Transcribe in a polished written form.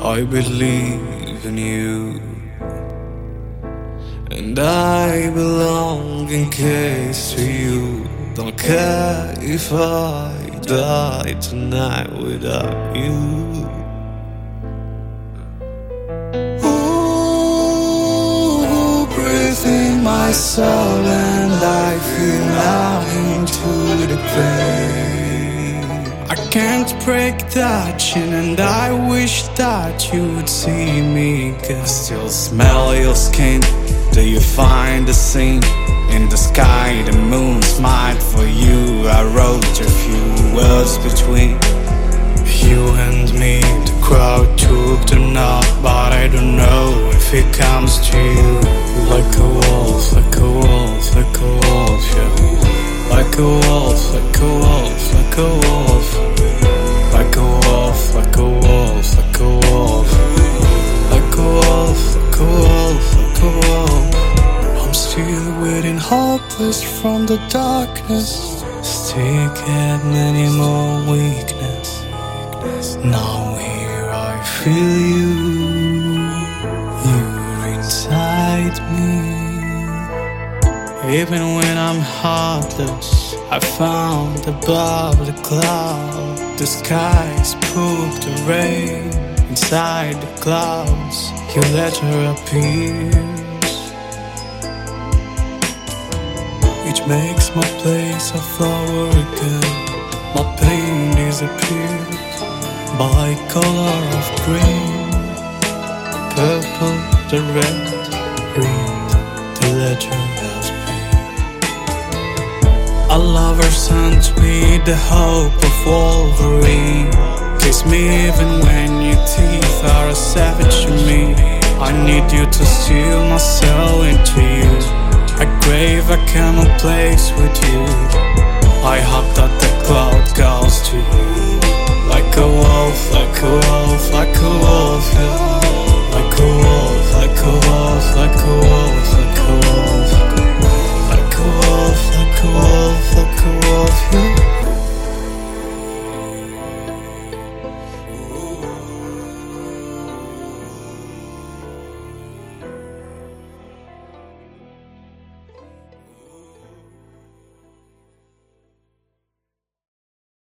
I believe in you, and I belong in case to you. Don't care if I die tonight without you. Ooh, breathe in my soul and I feel out into the pain. I can't break that chain and I wish that you would see me again. I still smell your skin. Do you find the scene in the sky? The moon smiled for you. I wrote a few words between you and me. The crowd took the knot, but I don't know if it comes to you. Like a wolf, like a wolf, like a wolf, yeah. Like a wolf, like a wolf, like a wolf. Like a wolf, like a wolf, like a wolf. Like a wolf, like a wolf, like a wolf. I'm still waiting, hopeless from the darkness. Still get many more weakness. Now here I feel you. You're inside me. Even when I'm heartless, I found above the cloud. The skies poop the rain inside the clouds. Your letter appears, which makes my place a flower again. My pain disappears by color of green, purple, the red, green, the letter has been. A lover sent me the hope of Wolverine. Kiss me even when your teeth are a savage to me. I need you to steal my soul into you. I crave a common place with you. I hope that the cloud goes to you. Like a wolf, like a wolf, like a wolf.